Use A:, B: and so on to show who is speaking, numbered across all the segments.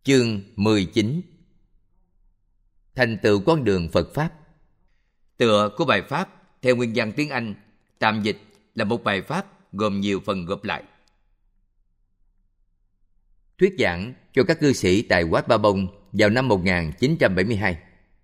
A: Chương 19. Thành tựu con đường Phật Pháp. Tựa của bài Pháp theo nguyên văn tiếng Anh tạm dịch là một bài Pháp gồm nhiều phần gộp lại. Thuyết giảng cho các cư sĩ tại Wat Ba Bông vào năm 1972.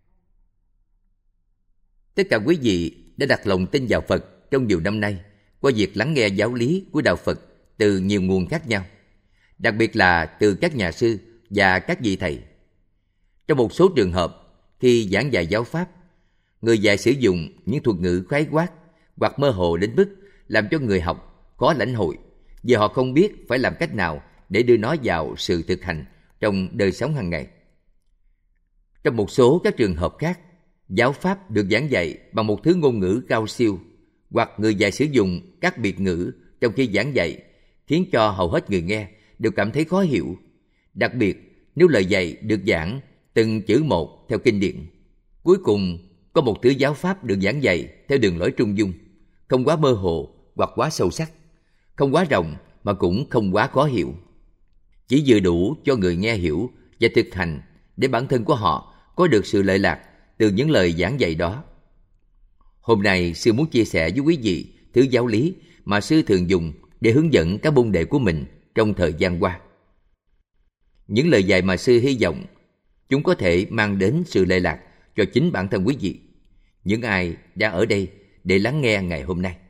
A: Tất cả quý vị đã đặt lòng tin vào Phật trong nhiều năm nay qua việc lắng nghe giáo lý của Đạo Phật từ nhiều nguồn khác nhau, đặc biệt là từ các nhà sư và các vị thầy. Trong một số trường hợp, khi giảng dạy giáo Pháp, người dạy sử dụng những thuật ngữ khái quát hoặc mơ hồ đến mức làm cho người học khó lãnh hội, vì họ không biết phải làm cách nào để đưa nó vào sự thực hành trong đời sống hàng ngày. Trong một số các trường hợp khác, giáo Pháp được giảng dạy bằng một thứ ngôn ngữ cao siêu, hoặc người dạy sử dụng các biệt ngữ trong khi giảng dạy, khiến cho hầu hết người nghe đều cảm thấy khó hiểu, đặc biệt nếu lời dạy được giảng từng chữ một theo kinh điển. Cuối cùng, có một thứ giáo Pháp được giảng dạy theo đường lối trung dung, không quá mơ hồ hoặc quá sâu sắc, không quá rộng mà cũng không quá khó hiểu, chỉ vừa đủ cho người nghe hiểu và thực hành để bản thân của họ có được sự lợi lạc từ những lời giảng dạy đó. Hôm nay, sư muốn chia sẻ với quý vị thứ giáo lý mà sư thường dùng để hướng dẫn các môn đệ của mình trong thời gian qua. Những lời dạy mà sư hy vọng chúng có thể mang đến sự lợi lạc cho chính bản thân quý vị, những ai đang ở đây để lắng nghe ngày hôm nay.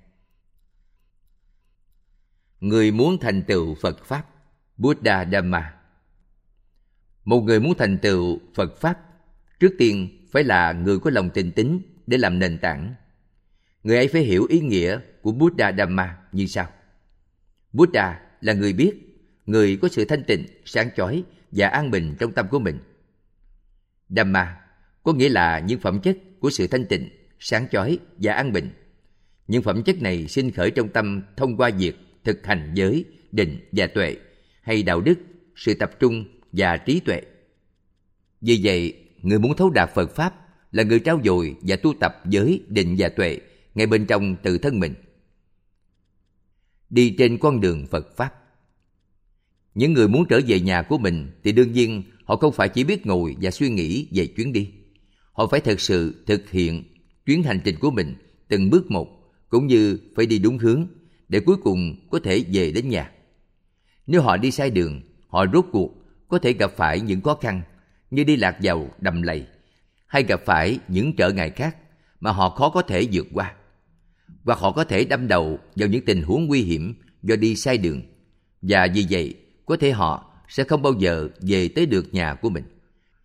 A: Người muốn thành tựu Phật Pháp, Buddha Dhamma. Một người muốn thành tựu Phật Pháp, trước tiên phải là người có lòng tin tín để làm nền tảng. Người ấy phải hiểu ý nghĩa của Buddha Dhamma như sau. Buddha là người biết, người có sự thanh tịnh, sáng chói và an bình trong tâm của mình. Dhamma có nghĩa là những phẩm chất của sự thanh tịnh, sáng chói và an bình. Những phẩm chất này sinh khởi trong tâm thông qua việc thực hành giới, định và tuệ, hay đạo đức, sự tập trung và trí tuệ. Vì vậy, người muốn thấu đạt Phật Pháp là người trau dồi và tu tập giới, định và tuệ ngay bên trong tự thân mình. Đi trên con đường Phật Pháp. Những người muốn trở về nhà của mình thì đương nhiên họ không phải chỉ biết ngồi và suy nghĩ về chuyến đi. Họ phải thực sự thực hiện chuyến hành trình của mình từng bước một, cũng như phải đi đúng hướng để cuối cùng có thể về đến nhà. Nếu họ đi sai đường, họ rốt cuộc có thể gặp phải những khó khăn như đi lạc vào đầm lầy, hay gặp phải những trở ngại khác mà họ khó có thể vượt qua. Hoặc họ có thể đâm đầu vào những tình huống nguy hiểm do đi sai đường, và vì vậy có thể họ sẽ không bao giờ về tới được nhà của mình.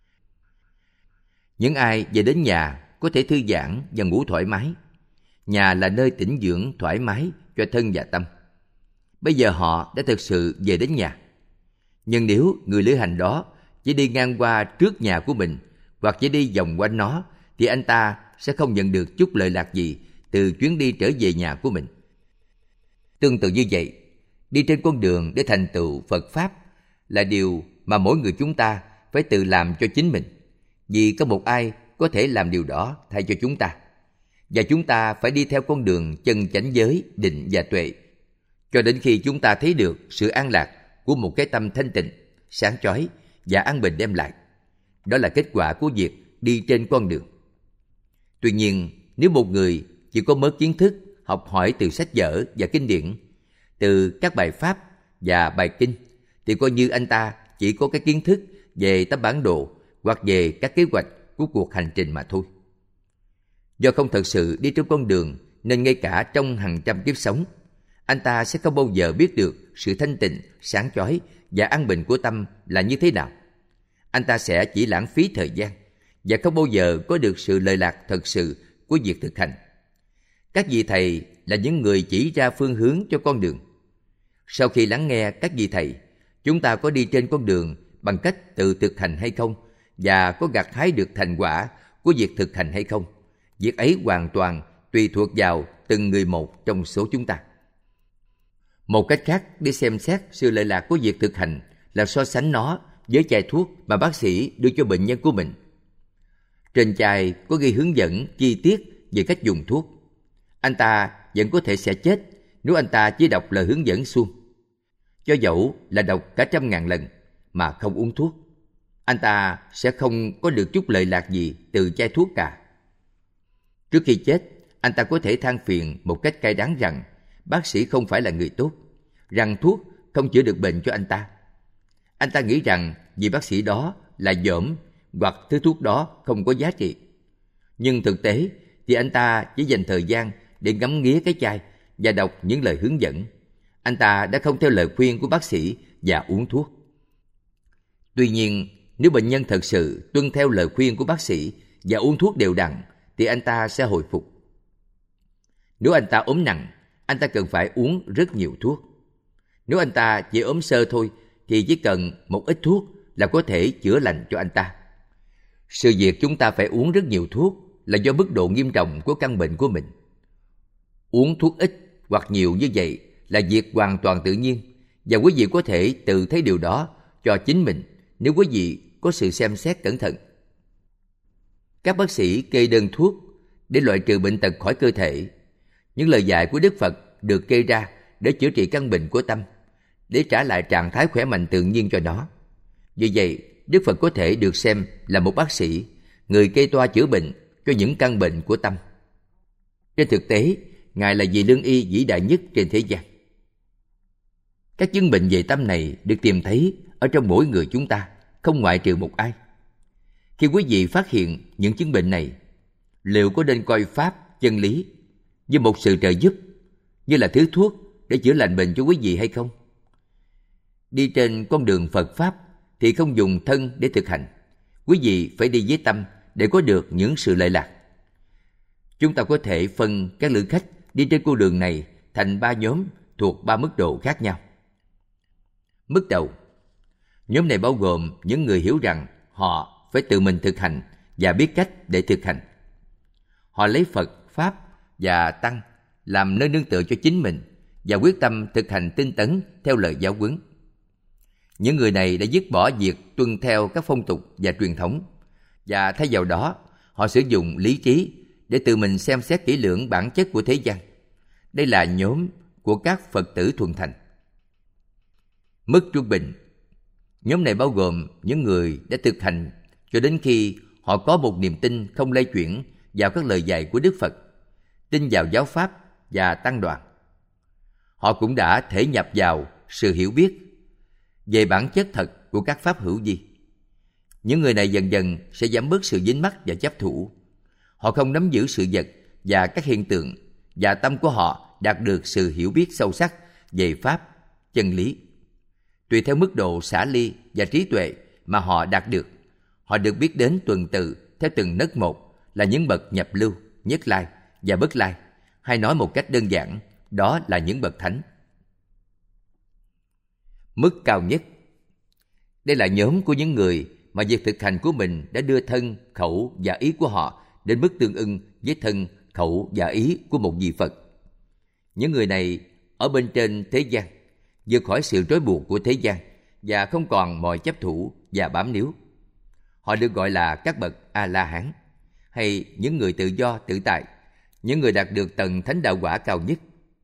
A: Những ai về đến nhà có thể thư giãn và ngủ thoải mái. Nhà là nơi tĩnh dưỡng thoải mái cho thân và tâm. Bây giờ họ đã thực sự về đến nhà. Nhưng nếu người lữ hành đó chỉ đi ngang qua trước nhà của mình hoặc chỉ đi vòng quanh nó, thì anh ta sẽ không nhận được chút lợi lạc gì từ chuyến đi trở về nhà của mình. Tương tự như vậy, đi trên con đường để thành tựu Phật Pháp là điều mà mỗi người chúng ta phải tự làm cho chính mình, vì có một ai có thể làm điều đó thay cho chúng ta. Và chúng ta phải đi theo con đường chân chánh giới, định và tuệ, cho đến khi chúng ta thấy được sự an lạc của một cái tâm thanh tịnh, sáng chói và an bình đem lại. Đó là kết quả của việc đi trên con đường. Tuy nhiên, nếu một người chỉ có mớ kiến thức học hỏi từ sách vở và kinh điển, từ các bài Pháp và bài kinh, thì coi như anh ta chỉ có cái kiến thức về tấm bản đồ hoặc về các kế hoạch của cuộc hành trình mà thôi. Do không thật sự đi trên con đường, nên ngay cả trong hàng trăm kiếp sống, anh ta sẽ không bao giờ biết được sự thanh tịnh, sáng chói và an bình của tâm là như thế nào. Anh ta sẽ chỉ lãng phí thời gian và không bao giờ có được sự lợi lạc thật sự của việc thực hành. Các vị thầy là những người chỉ ra phương hướng cho con đường. Sau khi lắng nghe các vị thầy, chúng ta có đi trên con đường bằng cách tự thực hành hay không, và có gặt hái được thành quả của việc thực hành hay không, việc ấy hoàn toàn tùy thuộc vào từng người một trong số chúng ta. Một cách khác để xem xét sự lợi lạc của việc thực hành là so sánh nó với chai thuốc mà bác sĩ đưa cho bệnh nhân của mình. Trên chai có ghi hướng dẫn chi tiết về cách dùng thuốc. Anh ta vẫn có thể sẽ chết nếu anh ta chỉ đọc lời hướng dẫn suông, cho dẫu là đọc cả 100.000 lần mà không uống thuốc. anh ta sẽ không có được chút lợi lạc gì từ chai thuốc cả. Trước khi chết, anh ta có thể than phiền một cách cay đắng rằng bác sĩ không phải là người tốt, rằng thuốc không chữa được bệnh cho anh ta. Anh ta nghĩ rằng vì bác sĩ đó là dởm hoặc thứ thuốc đó không có giá trị. Nhưng thực tế thì anh ta chỉ dành thời gian để ngắm nghía cái chai và đọc những lời hướng dẫn. Anh ta đã không theo lời khuyên của bác sĩ và uống thuốc. Tuy nhiên, nếu bệnh nhân thật sự tuân theo lời khuyên của bác sĩ và uống thuốc đều đặn, thì anh ta sẽ hồi phục. Nếu anh ta ốm nặng, anh ta cần phải uống rất nhiều thuốc. Nếu anh ta chỉ ốm sơ thôi, thì chỉ cần một ít thuốc là có thể chữa lành cho anh ta. Sự việc chúng ta phải uống rất nhiều thuốc là do mức độ nghiêm trọng của căn bệnh của mình. Uống thuốc ít hoặc nhiều như vậy là việc hoàn toàn tự nhiên, và quý vị có thể tự thấy điều đó cho chính mình nếu quý vị có sự xem xét cẩn thận. Các bác sĩ kê đơn thuốc để loại trừ bệnh tật khỏi cơ thể. Những lời dạy của Đức Phật được kê ra để chữa trị căn bệnh của tâm, để trả lại trạng thái khỏe mạnh tự nhiên cho nó. Vì vậy, Đức Phật có thể được xem là một bác sĩ, người kê toa chữa bệnh cho những căn bệnh của tâm. Trên thực tế, Ngài là vị lương y vĩ đại nhất trên thế gian. Các chứng bệnh về tâm này được tìm thấy ở trong mỗi người chúng ta, không ngoại trừ một ai. Khi quý vị phát hiện những chứng bệnh này, liệu có nên coi Pháp, chân lý như một sự trợ giúp, như là thứ thuốc để chữa lành bệnh cho quý vị hay không? Đi trên con đường Phật Pháp thì không dùng thân để thực hành. Quý vị phải đi với tâm để có được những sự lợi lạc. Chúng ta có thể phân các lữ khách đi trên con đường này thành 3 nhóm thuộc 3 mức độ khác nhau. Mức đầu, nhóm này bao gồm những người hiểu rằng họ phải tự mình thực hành và biết cách để thực hành. Họ lấy Phật, Pháp và Tăng làm nơi nương tựa cho chính mình và quyết tâm thực hành tinh tấn theo lời giáo huấn. Những người này đã dứt bỏ việc tuân theo các phong tục và truyền thống, và thay vào đó, họ sử dụng lý trí để tự mình xem xét kỹ lưỡng bản chất của thế gian. Đây là nhóm của các Phật tử thuần thành. Mức trung bình, nhóm này bao gồm những người đã thực hành cho đến khi họ có một niềm tin không lay chuyển vào các lời dạy của Đức Phật, tin vào giáo pháp và tăng đoàn. Họ cũng đã thể nhập vào sự hiểu biết về bản chất thật của các pháp hữu vi. Những người này dần dần sẽ giảm bớt sự dính mắc và chấp thủ. Họ không nắm giữ sự vật và các hiện tượng, và tâm của họ đạt được sự hiểu biết sâu sắc về pháp, chân lý. Tùy theo mức độ xả ly và trí tuệ mà họ đạt được, họ được biết đến tuần tự theo từng nấc một là những bậc nhập lưu, nhất lai và bất lai, hay nói một cách đơn giản, đó là những bậc thánh. Mức cao nhất, đây là nhóm của những người mà việc thực hành của mình đã đưa thân, khẩu và ý của họ đến mức tương ưng với thân, khẩu và ý của một vị Phật. Những người này ở bên trên thế gian, vượt khỏi sự trói buộc của thế gian và không còn mọi chấp thủ và bám níu. Họ được gọi là các bậc A-la-hán, hay những người tự do tự tại, những người đạt được tầng thánh đạo quả cao nhất.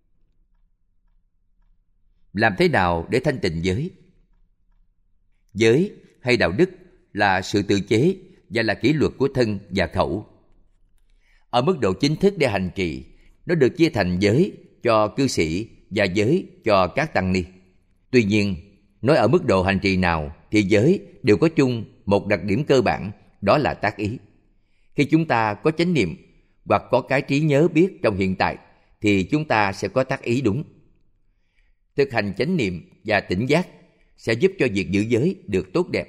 A: Làm thế nào để thanh tịnh giới? Giới hay đạo đức là sự tự chế và là kỷ luật của thân và khẩu. Ở mức độ chính thức để hành trì, nó được chia thành giới cho cư sĩ và giới cho các tăng ni. Tuy nhiên, nói ở mức độ hành trì nào thì giới đều có chung một đặc điểm cơ bản, đó là tác ý. Khi chúng ta có chánh niệm hoặc có cái trí nhớ biết trong hiện tại thì chúng ta sẽ có tác ý đúng. Thực hành chánh niệm và tỉnh giác sẽ giúp cho việc giữ giới được tốt đẹp.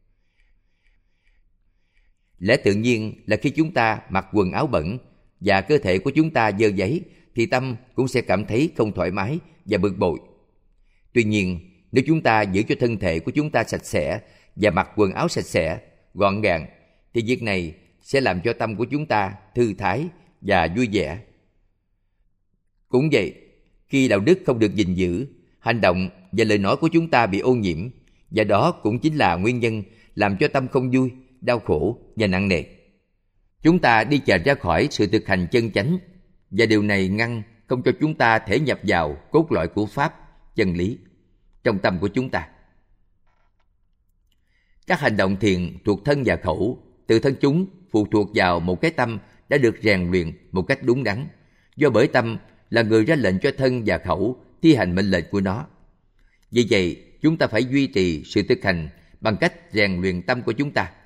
A: Lẽ tự nhiên là khi chúng ta mặc quần áo bẩn và cơ thể của chúng ta dơ giấy thì tâm cũng sẽ cảm thấy không thoải mái và bực bội. Tuy nhiên, nếu chúng ta giữ cho thân thể của chúng ta sạch sẽ và mặc quần áo sạch sẽ, gọn gàng, thì việc này sẽ làm cho tâm của chúng ta thư thái và vui vẻ. Cũng vậy, khi đạo đức không được gìn giữ, hành động và lời nói của chúng ta bị ô nhiễm, và đó cũng chính là nguyên nhân làm cho tâm không vui, đau khổ và nặng nề. Chúng ta đi chệch ra khỏi sự thực hành chân chánh, và điều này ngăn không cho chúng ta thể nhập vào cốt lõi của pháp, chân lý trong tâm của chúng ta. Các hành động thiền thuộc thân và khẩu, từ thân chúng phụ thuộc vào một cái tâm đã được rèn luyện một cách đúng đắn, do bởi tâm là người ra lệnh cho thân và khẩu thi hành mệnh lệnh của nó. Vì vậy, chúng ta phải duy trì sự thực hành bằng cách rèn luyện tâm của chúng ta.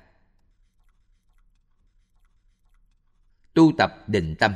A: Tu tập định tâm.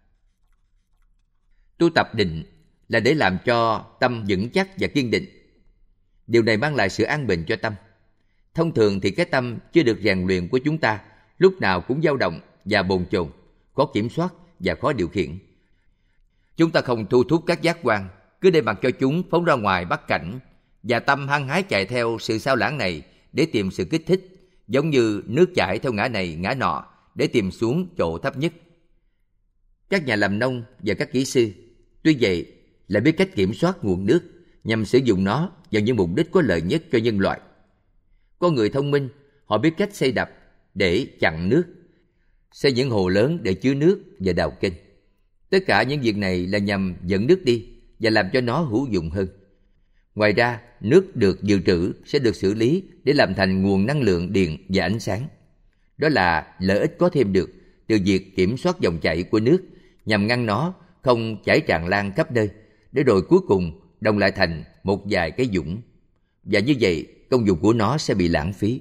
A: Tu tập định là để làm cho tâm vững chắc và kiên định. Điều này mang lại sự an bình cho tâm. Thông thường thì cái tâm chưa được rèn luyện của chúng ta lúc nào cũng dao động và bồn chồn, khó kiểm soát và khó điều khiển. Chúng ta không thu thúc các giác quan, cứ để mặc cho chúng phóng ra ngoài bắt cảnh, và tâm hăng hái chạy theo sự sao lãng này để tìm sự kích thích, giống như nước chảy theo ngã này ngã nọ để tìm xuống chỗ thấp nhất. Các nhà làm nông và các kỹ sư tuy vậy là biết cách kiểm soát nguồn nước nhằm sử dụng nó vào những mục đích có lợi nhất cho nhân loại. Con người thông minh, họ biết cách xây đập để chặn nước, xây những hồ lớn để chứa nước và đào kênh. Tất cả những việc này là nhằm dẫn nước đi và làm cho nó hữu dụng hơn. Ngoài ra, nước được dự trữ sẽ được xử lý để làm thành nguồn năng lượng điện và ánh sáng. Đó là lợi ích có thêm được từ việc kiểm soát dòng chảy của nước nhằm ngăn nó không chảy tràn lan khắp nơi, để rồi cuối cùng đồng lại thành một vài cái dũng. Và như vậy, công dụng của nó sẽ bị lãng phí.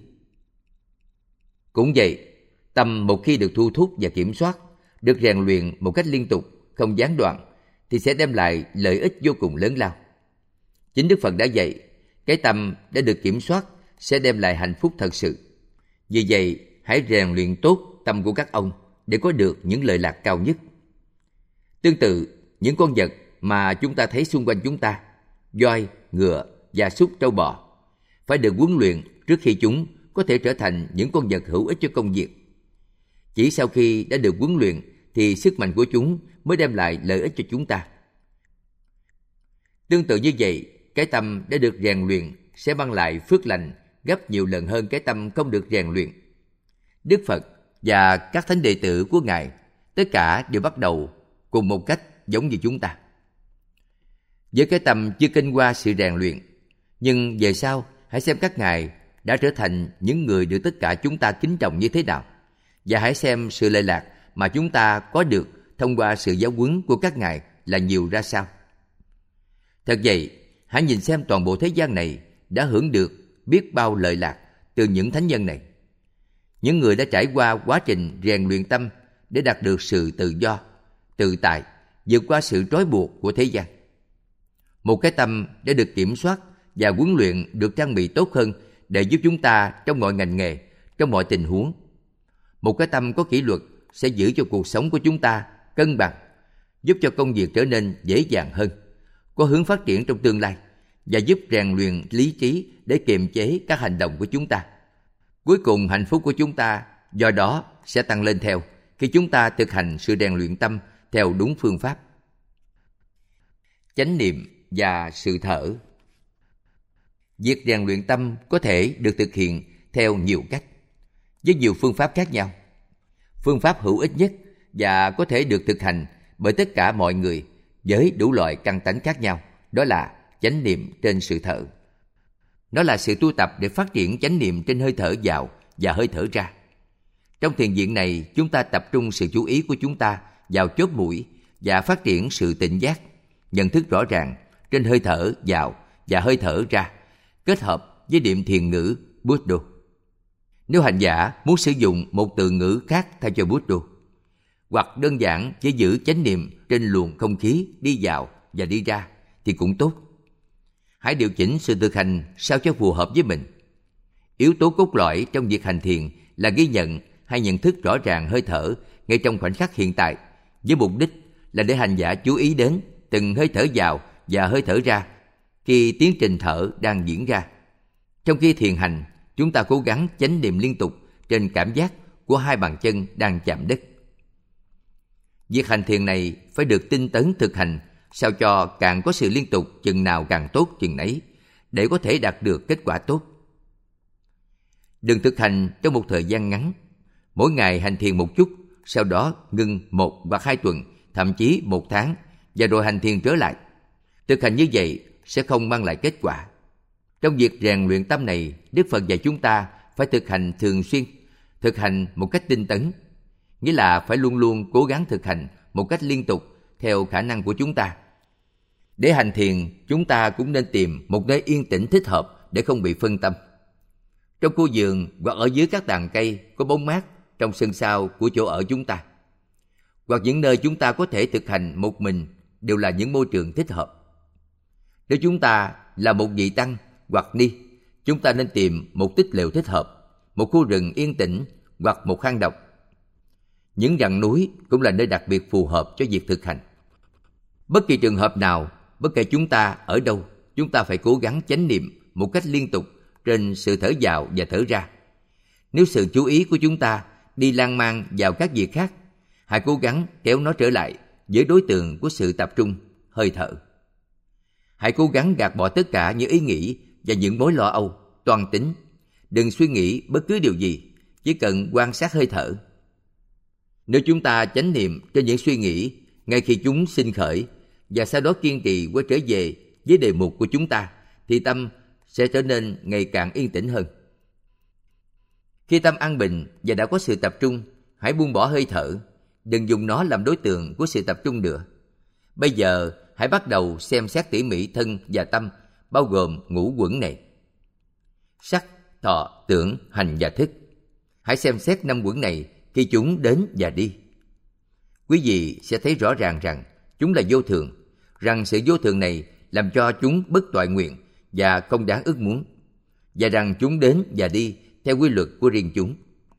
A: Cũng vậy, tâm một khi được thu thúc và kiểm soát, được rèn luyện một cách liên tục, không gián đoạn, thì sẽ đem lại lợi ích vô cùng lớn lao. Chính Đức Phật đã dạy, cái tâm đã được kiểm soát sẽ đem lại hạnh phúc thật sự. Vì vậy, hãy rèn luyện tốt tâm của các ông để có được những lợi lạc cao nhất. Tương tự, những con vật mà chúng ta thấy xung quanh chúng ta, voi, ngựa, gia súc, trâu bò, phải được huấn luyện trước khi chúng có thể trở thành những con vật hữu ích cho công việc. Chỉ sau khi đã được huấn luyện thì sức mạnh của chúng mới đem lại lợi ích cho chúng ta. Tương tự như vậy, cái tâm đã được rèn luyện sẽ mang lại phước lành gấp nhiều lần hơn cái tâm không được rèn luyện. Đức Phật và các thánh đệ tử của Ngài tất cả đều bắt đầu cùng một cách giống như chúng ta. Với cái tâm chưa kinh qua sự rèn luyện, nhưng về sau hãy xem các Ngài đã trở thành những người được tất cả chúng ta kính trọng như thế nào, và hãy xem sự lợi lạc mà chúng ta có được thông qua sự giáo huấn của các Ngài là nhiều ra sao. Thật vậy, hãy nhìn xem toàn bộ thế gian này đã hưởng được biết bao lợi lạc từ những thánh nhân này. Những người đã trải qua quá trình rèn luyện tâm để đạt được sự tự do, tự tại, vượt qua sự trói buộc của thế gian. Một cái tâm đã được kiểm soát và huấn luyện được trang bị tốt hơn để giúp chúng ta trong mọi ngành nghề, trong mọi tình huống. Một cái tâm có kỷ luật sẽ giữ cho cuộc sống của chúng ta cân bằng, giúp cho công việc trở nên dễ dàng hơn, có hướng phát triển trong tương lai, và giúp rèn luyện lý trí để kiềm chế các hành động của chúng ta. Cuối cùng, hạnh phúc của chúng ta do đó sẽ tăng lên theo khi chúng ta thực hành sự rèn luyện tâm theo đúng phương pháp. Chánh niệm và sự thở. Việc rèn luyện tâm có thể được thực hiện theo nhiều cách, với nhiều phương pháp khác nhau. Phương pháp hữu ích nhất và có thể được thực hành bởi tất cả mọi người với đủ loại căn tánh khác nhau, đó là chánh niệm trên sự thở. Nó là sự tu tập để phát triển chánh niệm trên hơi thở vào và hơi thở ra. Trong thiền viện này, chúng ta tập trung sự chú ý của chúng ta vào chóp mũi và phát triển sự tỉnh giác, nhận thức rõ ràng trên hơi thở vào và hơi thở ra, kết hợp với niệm thiền ngữ Buddha. Nếu hành giả muốn sử dụng một từ ngữ khác thay cho Buddha, hoặc đơn giản chỉ giữ chánh niệm trên luồng không khí đi vào và đi ra thì cũng tốt. Hãy điều chỉnh sự thực hành sao cho phù hợp với mình. Yếu tố cốt lõi trong việc hành thiền là ghi nhận hay nhận thức rõ ràng hơi thở ngay trong khoảnh khắc hiện tại, với mục đích là để hành giả chú ý đến từng hơi thở vào và hơi thở ra khi tiến trình thở đang diễn ra. Trong khi thiền hành, chúng ta cố gắng chánh niệm liên tục trên cảm giác của hai bàn chân đang chạm đất. Việc hành thiền này phải được tinh tấn thực hành sao cho càng có sự liên tục chừng nào càng tốt chừng nấy, để có thể đạt được kết quả tốt. Đừng thực hành trong một thời gian ngắn. Mỗi ngày hành thiền một chút, sau đó ngừng 1 hoặc 2 tuần, thậm chí 1 tháng, và rồi hành thiền trở lại. Thực hành như vậy sẽ không mang lại kết quả. Trong việc rèn luyện tâm này, Đức Phật dạy chúng ta phải thực hành thường xuyên, thực hành một cách tinh tấn, nghĩa là phải luôn luôn cố gắng thực hành một cách liên tục theo khả năng của chúng ta. Để hành thiền, chúng ta cũng nên tìm một nơi yên tĩnh thích hợp để không bị phân tâm. Trong khu vườn hoặc ở dưới các tàn cây có bóng mát trong sân sau của chỗ ở chúng ta, hoặc những nơi chúng ta có thể thực hành một mình đều là những môi trường thích hợp. Nếu chúng ta là một vị tăng hoặc ni, chúng ta nên tìm một tích lều thích hợp, một khu rừng yên tĩnh hoặc một hang động. Những rặng núi cũng là nơi đặc biệt phù hợp cho việc thực hành. Bất kỳ trường hợp nào, bất kể chúng ta ở đâu, chúng ta phải cố gắng chánh niệm một cách liên tục trên sự thở vào và thở ra. Nếu sự chú ý của chúng ta đi lan man vào các việc khác, hãy cố gắng kéo nó trở lại với đối tượng của sự tập trung, hơi thở. Hãy cố gắng gạt bỏ tất cả những ý nghĩ và những mối lo âu, toan tính. Đừng suy nghĩ bất cứ điều gì, chỉ cần quan sát hơi thở. Nếu chúng ta chánh niệm trên những suy nghĩ ngay khi chúng sinh khởi và sau đó kiên trì quay trở về với đề mục của chúng ta, thì tâm sẽ trở nên ngày càng yên tĩnh hơn. Khi tâm an bình và đã có sự tập trung, hãy buông bỏ hơi thở, đừng dùng nó làm đối tượng của sự tập trung nữa. Bây giờ hãy bắt đầu xem xét tỉ mỉ thân và tâm, bao gồm ngũ uẩn này: sắc, thọ, tưởng, hành và thức. Hãy xem xét 5 uẩn này khi chúng đến và đi. Quý vị sẽ thấy rõ ràng rằng chúng là vô thường, rằng sự vô thường này làm cho chúng bất toại nguyện và không đáng ước muốn, và rằng chúng đến và đi theo quy luật của riêng chúng.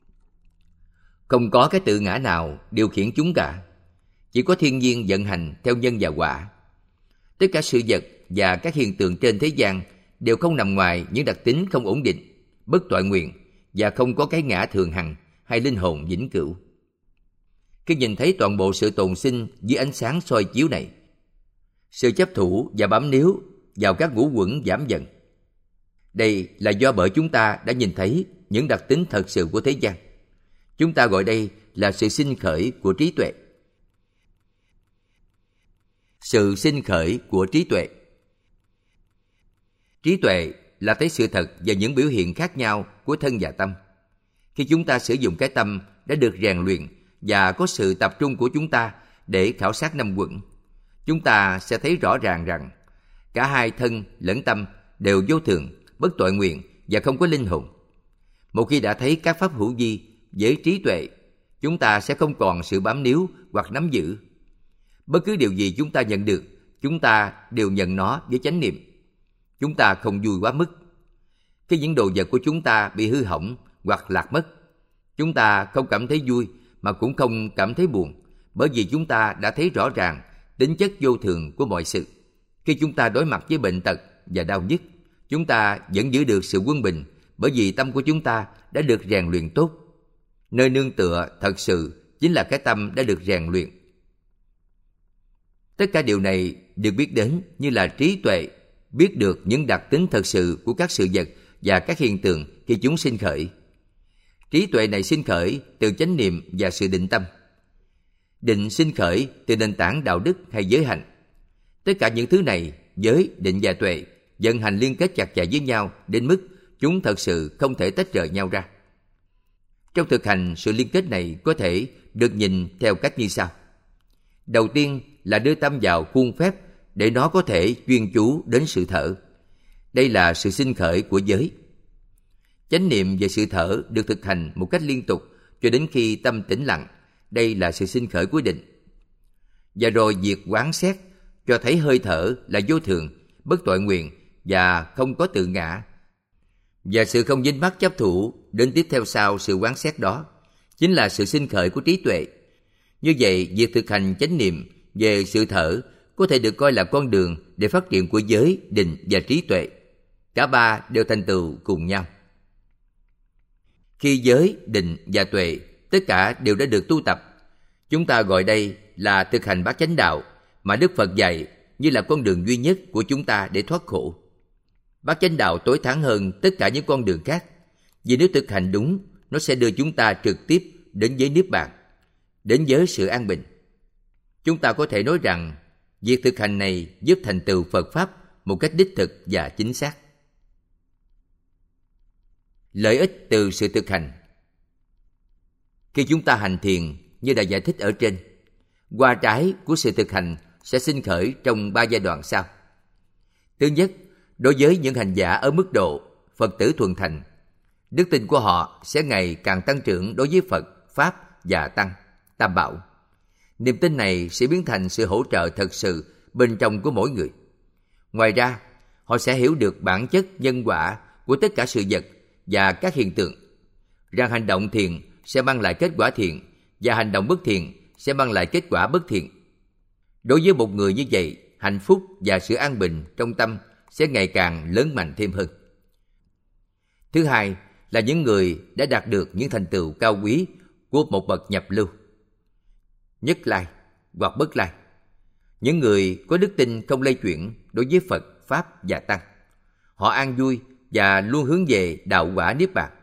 A: Không có cái tự ngã nào điều khiển chúng cả, chỉ có thiên nhiên vận hành theo nhân và quả. Tất cả sự vật và các hiện tượng trên thế gian đều không nằm ngoài những đặc tính không ổn định, bất toại nguyện và không có cái ngã thường hằng hay linh hồn vĩnh cửu. Khi nhìn thấy toàn bộ sự tồn sinh dưới ánh sáng soi chiếu này, sự chấp thủ và bám níu vào các ngũ uẩn giảm dần. Đây là do bởi chúng ta đã nhìn thấy những đặc tính thật sự của thế gian. Chúng ta gọi đây là sự sinh khởi của trí tuệ. Sự sinh khởi của trí tuệ. Trí tuệ là thấy sự thật và những biểu hiện khác nhau của thân và tâm. Khi chúng ta sử dụng cái tâm đã được rèn luyện và có sự tập trung của chúng ta để khảo sát 5 uẩn, chúng ta sẽ thấy rõ ràng rằng cả hai thân lẫn tâm đều vô thường, bất toại nguyện và không có linh hồn. Một khi đã thấy các pháp hữu vi với trí tuệ, chúng ta sẽ không còn sự bám níu hoặc nắm giữ. Bất cứ điều gì chúng ta nhận được, chúng ta đều nhận nó với chánh niệm. Chúng ta không vui quá mức. Khi những đồ vật của chúng ta bị hư hỏng hoặc lạc mất, chúng ta không cảm thấy vui mà cũng không cảm thấy buồn, bởi vì chúng ta đã thấy rõ ràng tính chất vô thường của mọi sự. Khi chúng ta đối mặt với bệnh tật và đau nhức, chúng ta vẫn giữ được sự quân bình, bởi vì tâm của chúng ta đã được rèn luyện tốt. Nơi nương tựa thật sự chính là cái tâm đã được rèn luyện. Tất cả điều này được biết đến như là trí tuệ, biết được những đặc tính thật sự của các sự vật và các hiện tượng khi chúng sinh khởi. Trí tuệ này sinh khởi từ chánh niệm và sự định tâm. Định sinh khởi từ nền tảng đạo đức hay giới hạnh. Tất cả những thứ này, giới, định và tuệ, vận hành liên kết chặt chẽ với nhau đến mức chúng thật sự không thể tách rời nhau ra. Trong thực hành, sự liên kết này có thể được nhìn theo cách như sau. Đầu tiên là đưa tâm vào khuôn phép để nó có thể chuyên chú đến sự thở. Đây là sự sinh khởi của giới. Chánh niệm về sự thở được thực hành một cách liên tục cho đến khi tâm tĩnh lặng. Đây là sự sinh khởi của định. Và rồi việc quán xét cho thấy hơi thở là vô thường, bất toại nguyện và không có tự ngã. Và sự không dính mắc chấp thủ đến tiếp theo sau sự quán xét đó chính là sự sinh khởi của trí tuệ. Như vậy, việc thực hành chánh niệm về sự thở có thể được coi là con đường để phát triển của giới, định và trí tuệ. Cả ba đều thành tựu cùng nhau. Khi giới, định và tuệ tất cả đều đã được tu tập, chúng ta gọi đây là thực hành bát chánh đạo mà Đức Phật dạy như là con đường duy nhất của chúng ta để thoát khổ. Bát chánh đạo tối thắng hơn tất cả những con đường khác, vì nếu thực hành đúng, nó sẽ đưa chúng ta trực tiếp đến với Niết Bàn, đến với sự an bình. Chúng ta có thể nói rằng việc thực hành này giúp thành tựu Phật Pháp một cách đích thực và chính xác. Lợi ích từ sự thực hành. Khi chúng ta hành thiền như đã giải thích ở trên, hoa trái của sự thực hành sẽ sinh khởi trong 3 giai đoạn sau. Thứ nhất, đối với những hành giả ở mức độ Phật tử thuần thành, đức tin của họ sẽ ngày càng tăng trưởng đối với Phật, Pháp và Tăng, Tam Bảo. Niềm tin này sẽ biến thành sự hỗ trợ thật sự bên trong của mỗi người. Ngoài ra, họ sẽ hiểu được bản chất nhân quả của tất cả sự vật và các hiện tượng, rằng hành động thiện sẽ mang lại kết quả thiện và hành động bất thiện sẽ mang lại kết quả bất thiện. Đối với một người như vậy, hạnh phúc và sự an bình trong tâm sẽ ngày càng lớn mạnh thêm hơn. Thứ hai là những người đã đạt được những thành tựu cao quý của một bậc nhập lưu, nhất lai hoặc bất lai. Những người có đức tin không lay chuyển đối với Phật, Pháp và Tăng. Họ an vui và luôn hướng về đạo quả Niết Bàn.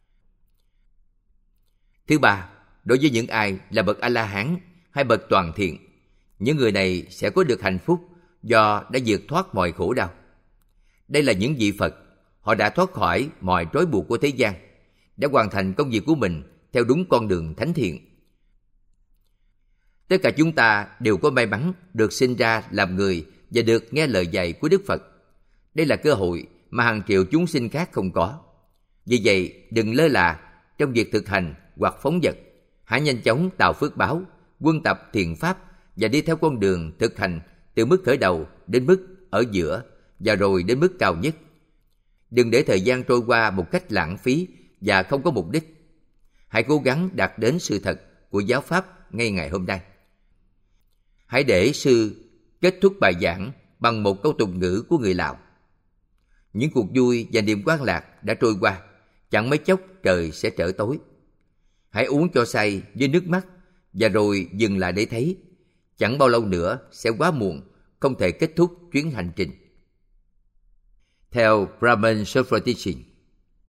A: Thứ ba, đối với những ai là bậc A-la-hán hay bậc toàn thiện, những người này sẽ có được hạnh phúc do đã vượt thoát mọi khổ đau. Đây là những vị Phật, họ đã thoát khỏi mọi trói buộc của thế gian, đã hoàn thành công việc của mình theo đúng con đường thánh thiện. Tất cả chúng ta đều có may mắn được sinh ra làm người và được nghe lời dạy của Đức Phật. Đây là cơ hội mà hàng triệu chúng sinh khác không có. Vì vậy, đừng lơ là trong việc thực hành hoặc phóng dật. Hãy nhanh chóng tạo phước báo, quân tập thiện pháp và đi theo con đường thực hành từ mức khởi đầu đến mức ở giữa và rồi đến mức cao nhất. Đừng để thời gian trôi qua một cách lãng phí và không có mục đích. Hãy cố gắng đạt đến sự thật của giáo pháp ngay ngày hôm nay. Hãy để sư kết thúc bài giảng bằng một câu tục ngữ của người Lào. Những cuộc vui và niềm hoan lạc đã trôi qua, chẳng mấy chốc trời sẽ trở tối. Hãy uống cho say với nước mắt và rồi dừng lại để thấy. Chẳng bao lâu nữa sẽ quá muộn, không thể kết thúc chuyến hành trình. Theo Brahman Sutra Teaching.